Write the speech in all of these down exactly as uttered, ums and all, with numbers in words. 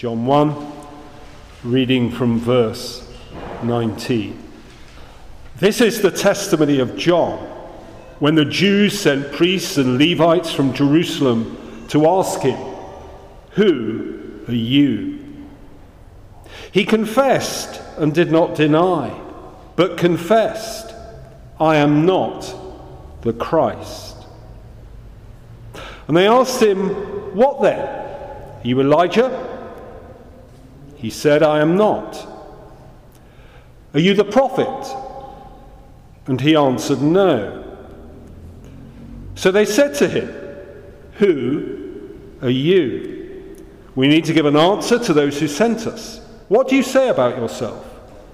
John one, reading from verse nineteen. This is the testimony of John, when the Jews sent priests and Levites from Jerusalem to ask him, "Who are you?" He confessed and did not deny, but confessed, "I am not the Christ." And they asked him, "What then? Are you Elijah?" He said, "I am not." "Are you the prophet?" And he answered, "No." So they said to him, "Who are you? We need to give an answer to those who sent us. What do you say about yourself?"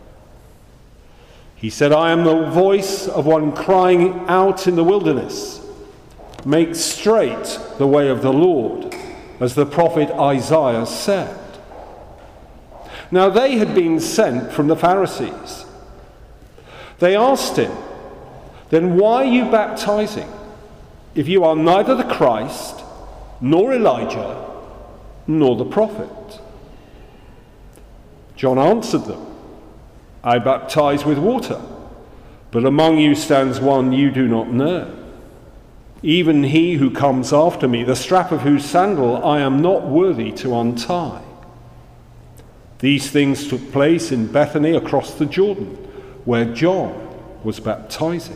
He said, "I am the voice of one crying out in the wilderness, 'Make straight the way of the Lord,' as the prophet Isaiah said." Now they had been sent from the Pharisees. They asked him, "Then why are you baptizing, if you are neither the Christ, nor Elijah, nor the prophet?" John answered them, "I baptize with water, but among you stands one you do not know, even he who comes after me, the strap of whose sandal I am not worthy to untie." These things took place in Bethany across the Jordan, where John was baptizing.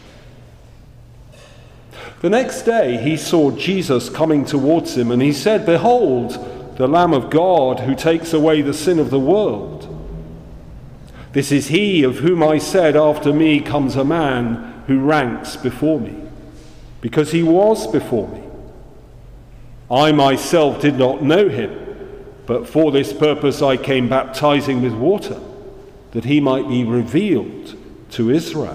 The next day he saw Jesus coming towards him, and he said, "Behold, the Lamb of God who takes away the sin of the world. This is he of whom I said, 'After me comes a man who ranks before me,' because he was before me. I myself did not know him, but for this purpose I came baptizing with water, that he might be revealed to Israel."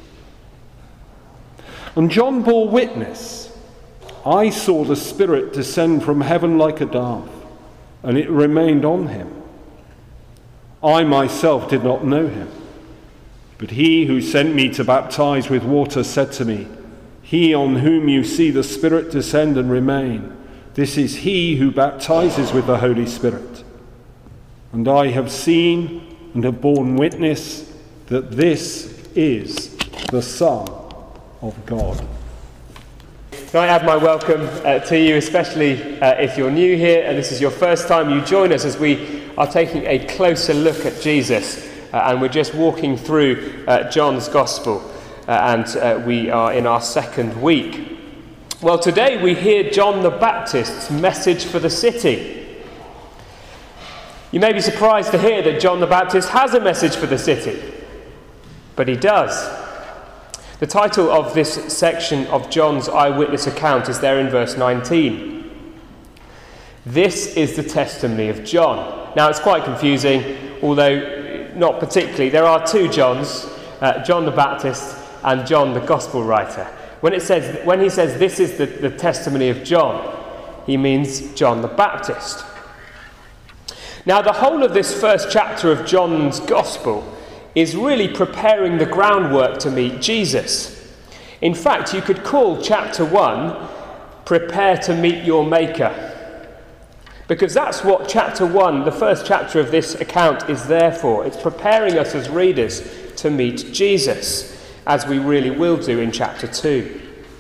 And John bore witness, "I saw the Spirit descend from heaven like a dove, and it remained on him. I myself did not know him, but he who sent me to baptize with water said to me, 'He on whom you see the Spirit descend and remain, this is he who baptizes with the Holy Spirit.' And I have seen and have borne witness that this is the Son of God." Can I add my welcome uh, to you, especially uh, if you're new here and this is your first time you join us as we are taking a closer look at Jesus, uh, and we're just walking through uh, John's Gospel, uh, and uh, we are in our second week. Well, today we hear John the Baptist's message for the city. You may be surprised to hear that John the Baptist has a message for the city, but he does. The title of this section of John's eyewitness account is there in verse nineteen. This is the testimony of John. Now, it's quite confusing, although not particularly. There are two Johns, uh, John the Baptist and John the Gospel writer. When it says, when he says this is the, the testimony of John, he means John the Baptist. Now, the whole of this first chapter of John's Gospel is really preparing the groundwork to meet Jesus. In fact, you could call chapter one, "Prepare to Meet Your Maker," because that's what chapter one, the first chapter of this account, is there for. It's preparing us as readers to meet Jesus, as we really will do in chapter two.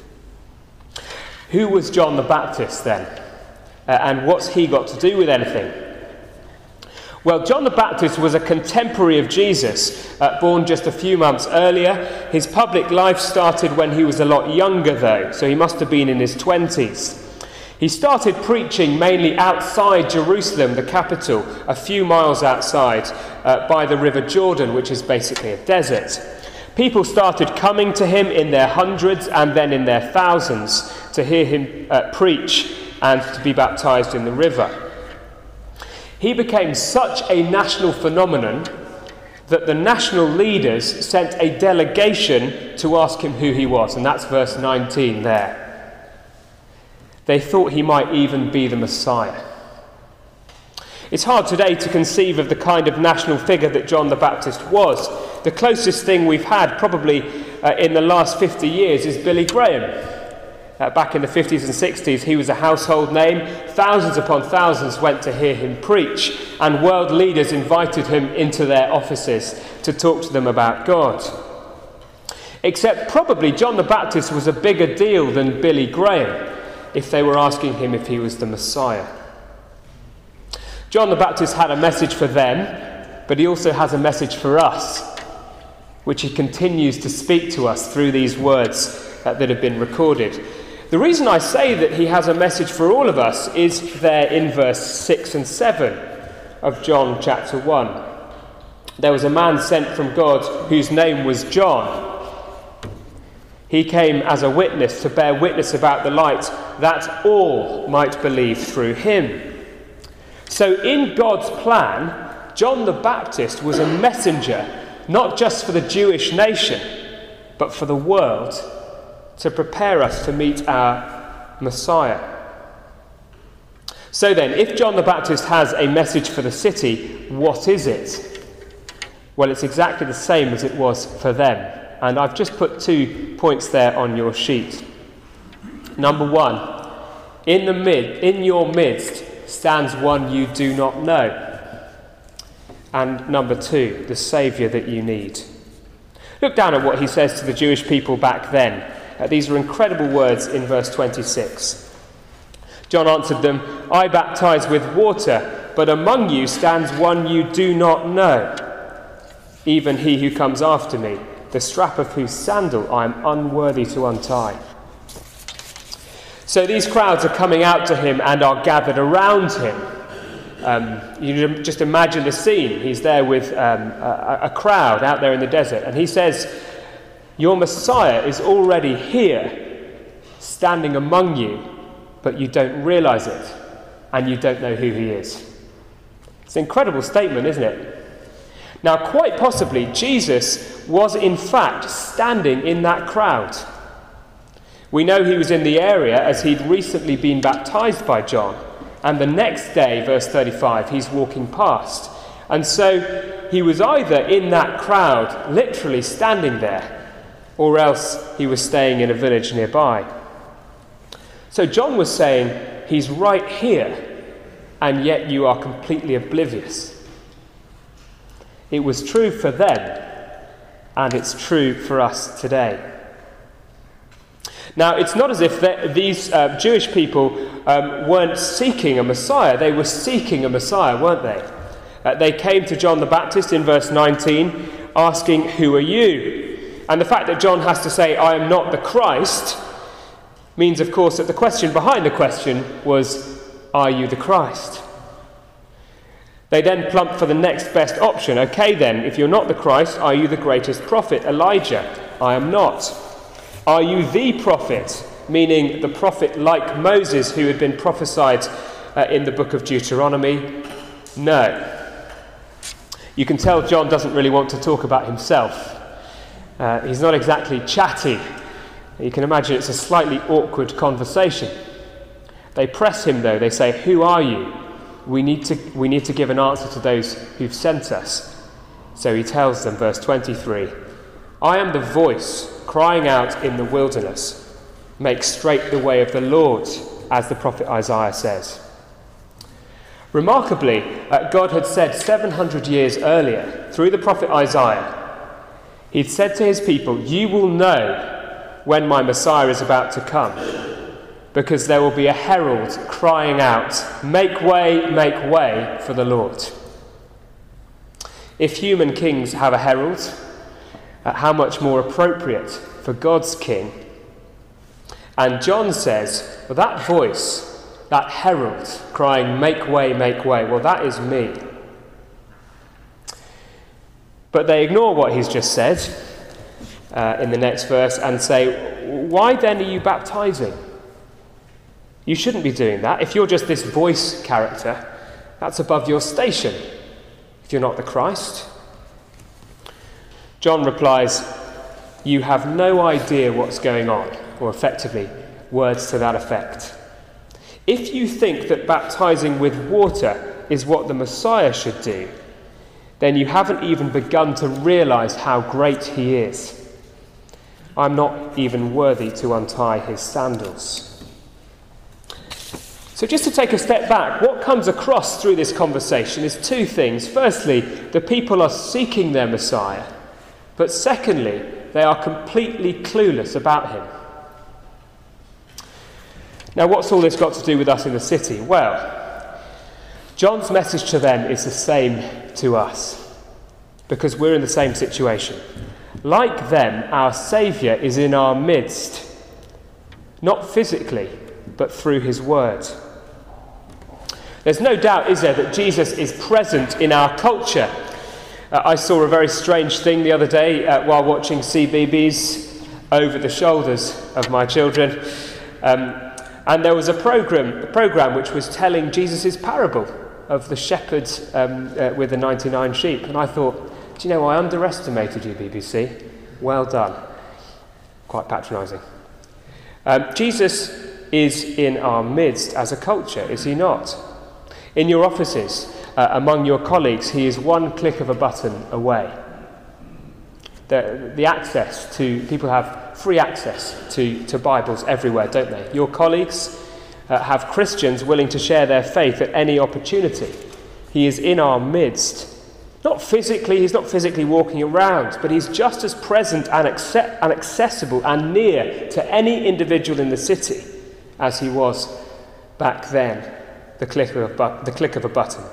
Who was John the Baptist then? Uh, and what's he got to do with anything? Well, John the Baptist was a contemporary of Jesus, uh, born just a few months earlier. His public life started when he was a lot younger, though, so he must have been in his twenties. He started preaching mainly outside Jerusalem, the capital, a few miles outside, uh, by the River Jordan, which is basically a desert. People started coming to him in their hundreds and then in their thousands to hear him uh, preach and to be baptized in the river. He became such a national phenomenon that the national leaders sent a delegation to ask him who he was, and that's verse nineteen there. They thought he might even be the Messiah. It's hard today to conceive of the kind of national figure that John the Baptist was. The closest thing we've had probably uh, in the last fifty years is Billy Graham. Uh, back in the fifties and sixties, he was a household name. Thousands upon thousands went to hear him preach, and world leaders invited him into their offices to talk to them about God. Except probably John the Baptist was a bigger deal than Billy Graham if they were asking him if he was the Messiah. John the Baptist had a message for them, but he also has a message for us, which he continues to speak to us through these words uh, that have been recorded. The reason I say that he has a message for all of us is there in verse six and seven of John chapter one. There was a man sent from God whose name was John. He came as a witness to bear witness about the light, that all might believe through him. So in God's plan, John the Baptist was a messenger, not just for the Jewish nation, but for the world, to prepare us to meet our Messiah. So then, if John the Baptist has a message for the city, what is it? Well, it's exactly the same as it was for them. And I've just put two points there on your sheet. Number one, in the mid, in your midst stands one you do not know. And number two, the Saviour that you need. Look down at what he says to the Jewish people back then. Uh, these are incredible words in verse twenty-six. John answered them, I baptize with water, but among you stands one you do not know, even he who comes after me, the strap of whose sandal I am unworthy to untie. So these crowds are coming out to him and are gathered around him. Um, you just imagine the scene. He's there with um, a, a crowd out there in the desert, and he says, your Messiah is already here, standing among you, but you don't realize it, and you don't know who he is. It's an incredible statement, isn't it? Now, quite possibly, Jesus was in fact standing in that crowd. We know he was in the area as he'd recently been baptized by John, and the next day, verse thirty-five, he's walking past. And so he was either in that crowd, literally standing there, or else he was staying in a village nearby. So John was saying, he's right here, and yet you are completely oblivious. It was true for them, and it's true for us today. Now, it's not as if these uh, Jewish people um, weren't seeking a Messiah. They were seeking a Messiah, weren't they? Uh, they came to John the Baptist in verse nineteen, asking, who are you? And the fact that John has to say, I am not the Christ, means, of course, that the question behind the question was, are you the Christ? They then plumped for the next best option. Okay then, if you're not the Christ, are you the greatest prophet, Elijah? I am not. Are you the prophet, meaning the prophet like Moses who had been prophesied uh, in the book of Deuteronomy? No. You can tell John doesn't really want to talk about himself. Uh, he's not exactly chatty. You can imagine it's a slightly awkward conversation. They press him though. They say, who are you? We need to, we need to give an answer to those who've sent us. So he tells them, verse twenty-three, I am the voice crying out in the wilderness, make straight the way of the Lord, as the prophet Isaiah says. Remarkably, uh, God had said seven hundred years earlier, through the prophet Isaiah, he'd said to his people, you will know when my Messiah is about to come, because there will be a herald crying out, make way, make way for the Lord. If human kings have a herald, uh, how much more appropriate for God's king? And John says, well, that voice, that herald crying, make way, make way, well, that is me. But they ignore what he's just said uh, in the next verse and say, why then are you baptizing? You shouldn't be doing that. If you're just this voice character, that's above your station, if you're not the Christ. John replies, you have no idea what's going on, or effectively, words to that effect. If you think that baptizing with water is what the Messiah should do, then you haven't even begun to realize how great he is. I'm not even worthy to untie his sandals. So just to take a step back, what comes across through this conversation is two things. Firstly, the people are seeking their Messiah. But secondly, they are completely clueless about him. Now, what's all this got to do with us in the city? Well, John's message to them is the same to us, because we're in the same situation. Like them, our Saviour is in our midst, not physically, but through his word. There's no doubt, is there, that Jesus is present in our culture. Uh, I saw a very strange thing the other day uh, while watching C B B S over the shoulders of my children. Um, and there was a program, a program which was telling Jesus' parable of the shepherd um, uh, with the ninety-nine sheep. And I thought, do you know, I underestimated you, B B C. Well done. Quite patronising. Um, Jesus is in our midst as a culture, is he not? In your offices, uh, among your colleagues, he is one click of a button away. The, the access to, people have free access to, to Bibles everywhere, don't they? Your colleagues uh, have Christians willing to share their faith at any opportunity. He is in our midst. Not physically, he's not physically walking around, but he's just as present and, accept, and accessible and near to any individual in the city as he was back then, the click of a, the click of a button.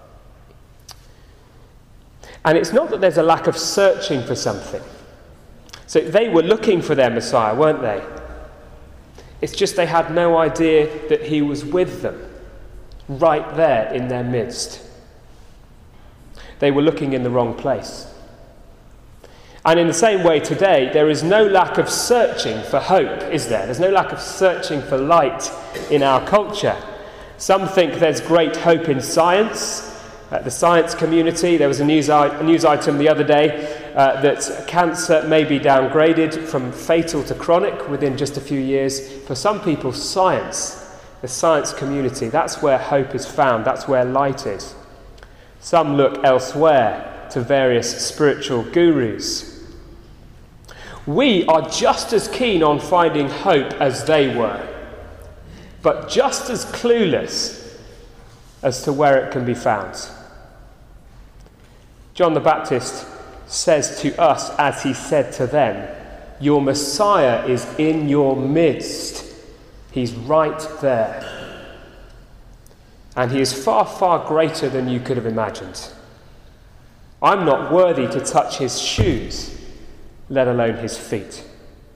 And it's not that there's a lack of searching for something. So they were looking for their Messiah, weren't they? It's just they had no idea that he was with them, right there in their midst. They were looking in the wrong place. And in the same way today, there is no lack of searching for hope, is there? There's no lack of searching for light in our culture. Some think there's great hope in science. Uh, the science community, there was a news, I- a news item the other day uh, that cancer may be downgraded from fatal to chronic within just a few years. For some people, science, the science community, that's where hope is found, that's where light is. Some look elsewhere to various spiritual gurus. We are just as keen on finding hope as they were, but just as clueless as to where it can be found. John the Baptist says to us, as he said to them, your Messiah is in your midst. He's right there. And he is far, far greater than you could have imagined. I'm not worthy to touch his shoes, let alone his feet.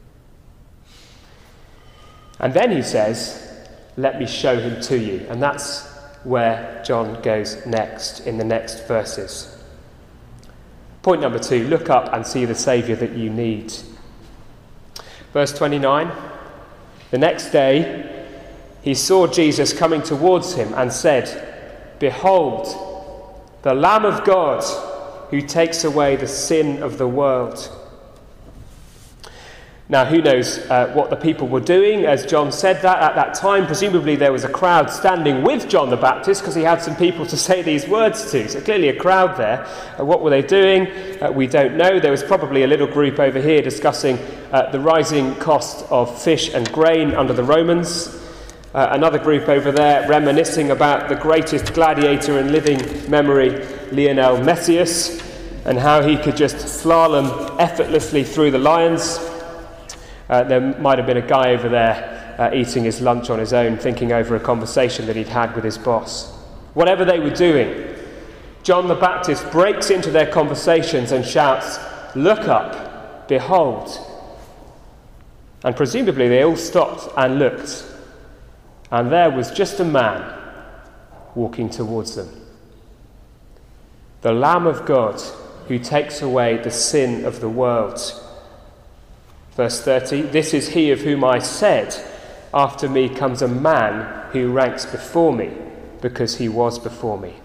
And then he says, let me show him to you. And that's where John goes next, in the next verses. Point number two, look up and see the Saviour that you need. Verse twenty-nine, the next day he saw Jesus coming towards him and said, behold, the Lamb of God who takes away the sin of the world. Now, who knows uh, what the people were doing as John said that at that time. Presumably there was a crowd standing with John the Baptist because he had some people to say these words to. So clearly a crowd there. Uh, what were they doing? Uh, we don't know. There was probably a little group over here discussing uh, the rising cost of fish and grain under the Romans. Uh, another group over there reminiscing about the greatest gladiator in living memory, Lionel Messius, and how he could just slalom effortlessly through the lions. Uh, there might have been a guy over there uh, eating his lunch on his own, thinking over a conversation that he'd had with his boss. Whatever they were doing, John the Baptist breaks into their conversations and shouts, look up, behold. And presumably they all stopped and looked, and there was just a man walking towards them. The Lamb of God who takes away the sin of the world. Verse thirty, this is he of whom I said, after me comes a man who ranks before me, because he was before me.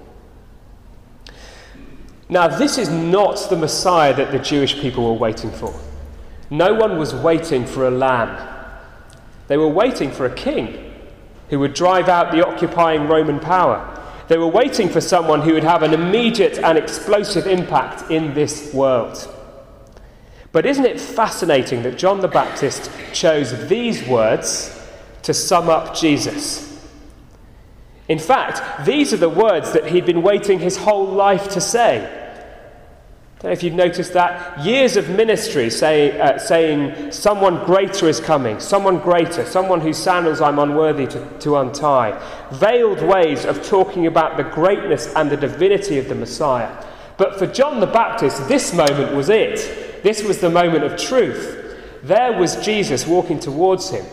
Now, this is not the Messiah that the Jewish people were waiting for. No one was waiting for a lamb. They were waiting for a king who would drive out the occupying Roman power. They were waiting for someone who would have an immediate and explosive impact in this world. But isn't it fascinating that John the Baptist chose these words to sum up Jesus? In fact, these are the words that he'd been waiting his whole life to say. I don't know if you've noticed that. Years of ministry say, uh, saying, someone greater is coming, someone greater, someone whose sandals I'm unworthy to, to untie. Veiled ways of talking about the greatness and the divinity of the Messiah. But for John the Baptist, this moment was it. This was the moment of truth. There was Jesus walking towards him.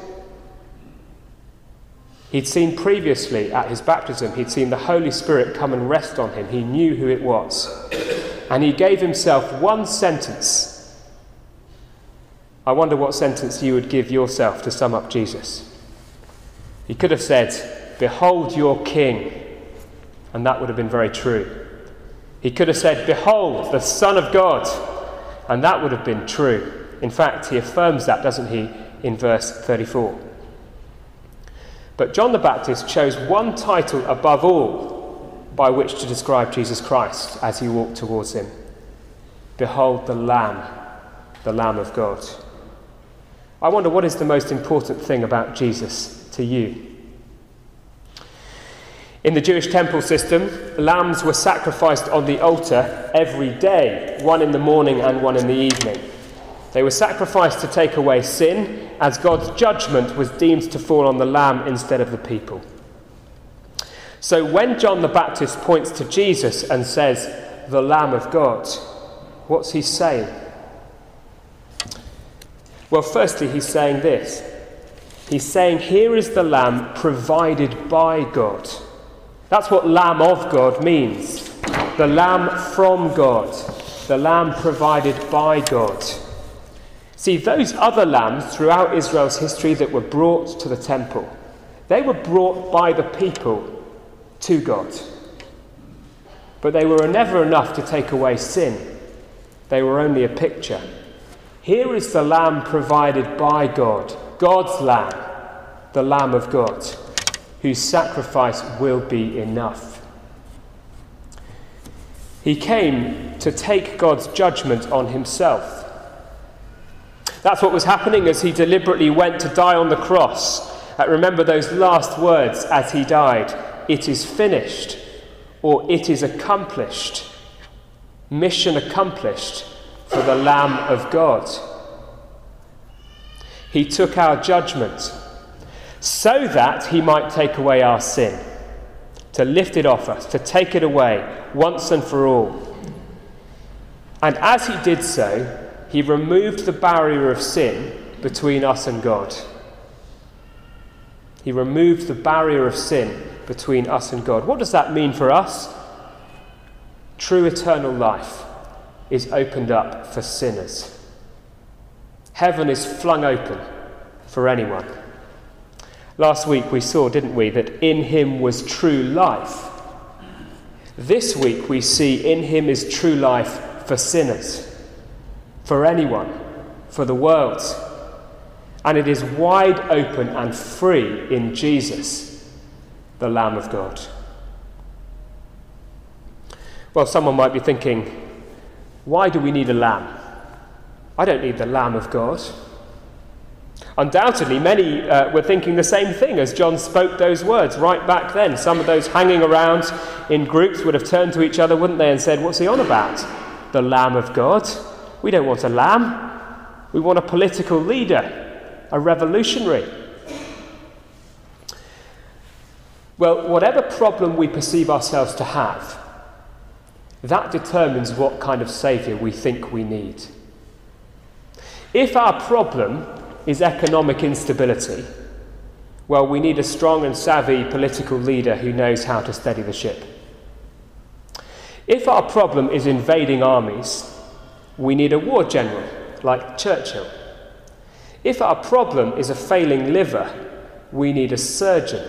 He'd seen previously at his baptism, he'd seen the Holy Spirit come and rest on him. He knew who it was. And he gave himself one sentence. I wonder what sentence you would give yourself to sum up Jesus. He could have said, "Behold your King," and that would have been very true. He could have said, "Behold the Son of God," and that would have been true. In fact, he affirms that, doesn't he, in verse thirty-four. But John the Baptist chose one title above all by which to describe Jesus Christ as he walked towards him. Behold the Lamb, the Lamb of God. I wonder, what is the most important thing about Jesus to you? In the Jewish temple system, lambs were sacrificed on the altar every day, one in the morning and one in the evening. They were sacrificed to take away sin, as God's judgment was deemed to fall on the lamb instead of the people. So when John the Baptist points to Jesus and says, "the Lamb of God," what's he saying? Well, firstly, he's saying this. He's saying, here is the Lamb provided by God. That's what Lamb of God means. The Lamb from God. The Lamb provided by God. See, those other lambs throughout Israel's history that were brought to the temple, they were brought by the people to God. But they were never enough to take away sin. They were only a picture. Here is the Lamb provided by God, God's Lamb, the Lamb of God, whose sacrifice will be enough. He came to take God's judgment on himself. That's what was happening as he deliberately went to die on the cross. Uh, remember those last words as he died. It is finished, or it is accomplished. Mission accomplished for the Lamb of God. He took our judgment so that he might take away our sin, to lift it off us, to take it away once and for all. And as he did so, he removed the barrier of sin between us and God. He removed the barrier of sin between us and God. What does that mean for us? True eternal life is opened up for sinners. Heaven is flung open for anyone. Last week we saw, didn't we, that in him was true life. This week we see in him is true life for sinners. For anyone, for the world. And it is wide open and free in Jesus, the Lamb of God. Well, someone might be thinking, why do we need a lamb? I don't need the Lamb of God. Undoubtedly, many uh, were thinking the same thing as John spoke those words right back then. Some of those hanging around in groups would have turned to each other, wouldn't they, and said, what's he on about? The Lamb of God? We don't want a lamb. We want a political leader, a revolutionary. Well, whatever problem we perceive ourselves to have, that determines what kind of saviour we think we need. If our problem is economic instability, well, we need a strong and savvy political leader who knows how to steady the ship. If our problem is invading armies, we need a war general like Churchill. If our problem is a failing liver, we need a surgeon.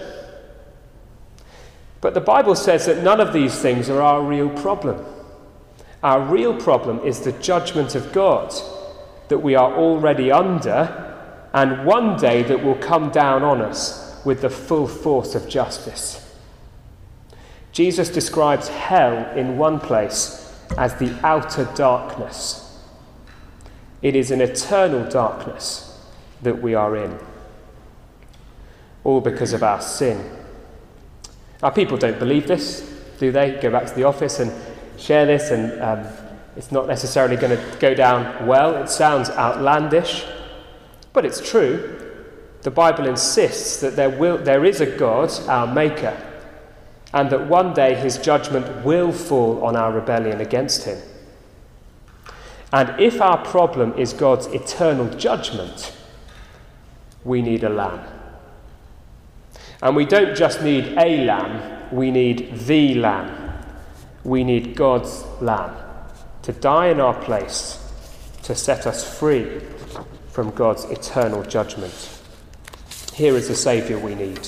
But the Bible says that none of these things are our real problem. Our real problem is the judgment of God that we are already under, and one day that will come down on us with the full force of justice. Jesus describes hell in one place as the outer darkness. It is an eternal darkness that we are in, all because of our sin. Our people don't believe this, do they? Go back to the office and share this, and um, it's not necessarily going to go down well. It sounds outlandish, but it's true. The Bible insists that there will, there is a God, our Maker, and that one day his judgment will fall on our rebellion against him. And if our problem is God's eternal judgment, we need a lamb. And we don't just need a lamb, we need the lamb. We need God's lamb to die in our place, to set us free from God's eternal judgment. Here is the Saviour we need.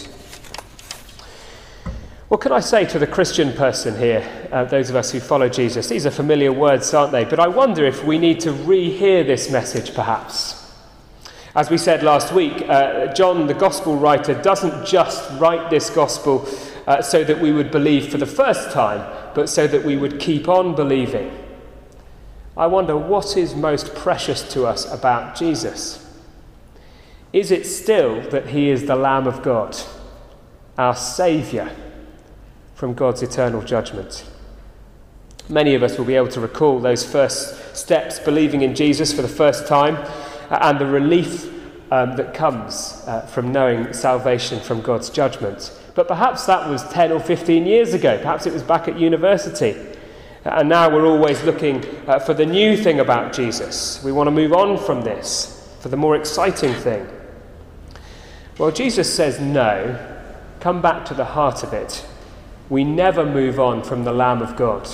What can I say to the Christian person here, uh, those of us who follow Jesus? These are familiar words, aren't they? But I wonder if we need to rehear this message, perhaps. As we said last week, uh, John, the Gospel writer, doesn't just write this Gospel uh, so that we would believe for the first time, but so that we would keep on believing. I wonder, what is most precious to us about Jesus? Is it still that he is the Lamb of God, our Saviour from God's eternal judgment? Many of us will be able to recall those first steps, believing in Jesus for the first time, uh, and the relief um, that comes uh, from knowing salvation from God's judgment. But perhaps that was ten or fifteen years ago. Perhaps it was back at university. Uh, and now we're always looking uh, for the new thing about Jesus. We want to move on from this for the more exciting thing. Well, Jesus says no. Come back to the heart of it. We never move on from the Lamb of God.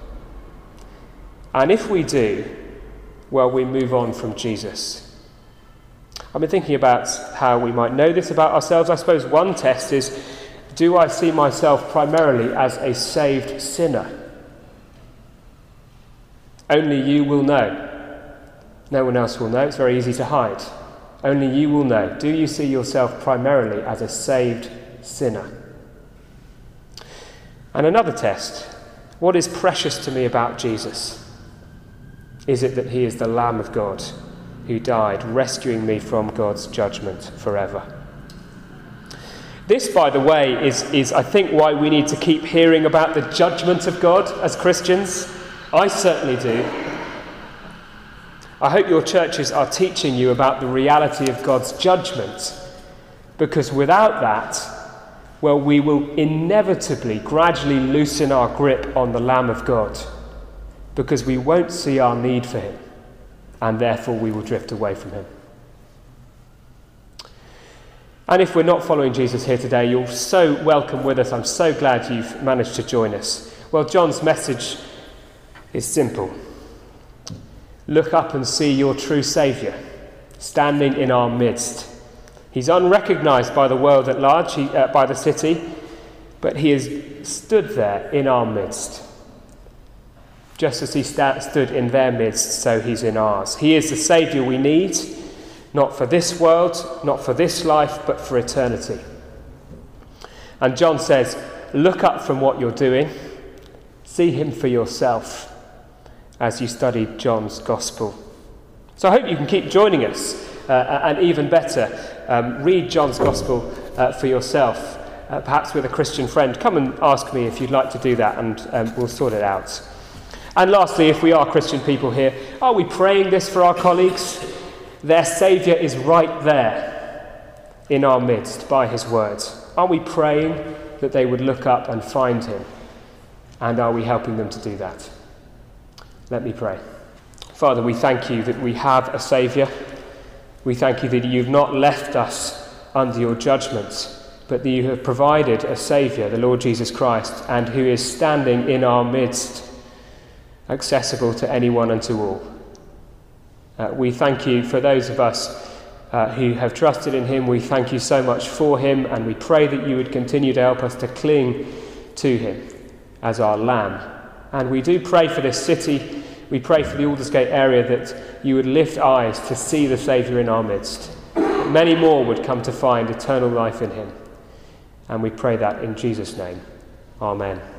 And if we do, well, we move on from Jesus. I've been thinking about how we might know this about ourselves. I suppose one test is, do I see myself primarily as a saved sinner? Only you will know. No one else will know. It's very easy to hide. Only you will know. Do you see yourself primarily as a saved sinner? And another test. What is precious to me about Jesus? Is it that he is the Lamb of God who died, rescuing me from God's judgment forever? This, by the way, is, is I think why we need to keep hearing about the judgment of God as Christians. I certainly do. I hope your churches are teaching you about the reality of God's judgment, because without that, well, we will inevitably gradually loosen our grip on the Lamb of God, because we won't see our need for him, and therefore we will drift away from him. And if we're not following Jesus here today, you're so welcome with us. I'm so glad you've managed to join us. Well, John's message is simple. Look up and see your true Saviour standing in our midst. He's unrecognised by the world at large, he, uh, by the city, but he has stood there in our midst. Just as he sta- stood in their midst, so he's in ours. He is the Saviour we need, not for this world, not for this life, but for eternity. And John says, look up from what you're doing, see him for yourself as you study John's Gospel. So I hope you can keep joining us, uh, and even better, um, read John's Gospel uh, for yourself, uh, perhaps with a Christian friend. Come and ask me if you'd like to do that, and um, we'll sort it out. And lastly, if we are Christian people here, are we praying this for our colleagues? Their Saviour is right there in our midst by his words. Are we praying that they would look up and find him? And are we helping them to do that? Let me pray. Father, we thank you that we have a Saviour. We thank you that you've not left us under your judgment, but that you have provided a Saviour, the Lord Jesus Christ, and who is standing in our midst, accessible to anyone and to all. Uh, we thank you for those of us uh, who have trusted in him. We thank you so much for him, and we pray that you would continue to help us to cling to him as our Lamb. And we do pray for this city. We pray for the Aldersgate area that you would lift eyes to see the Saviour in our midst. That many more would come to find eternal life in him. And we pray that in Jesus' name. Amen.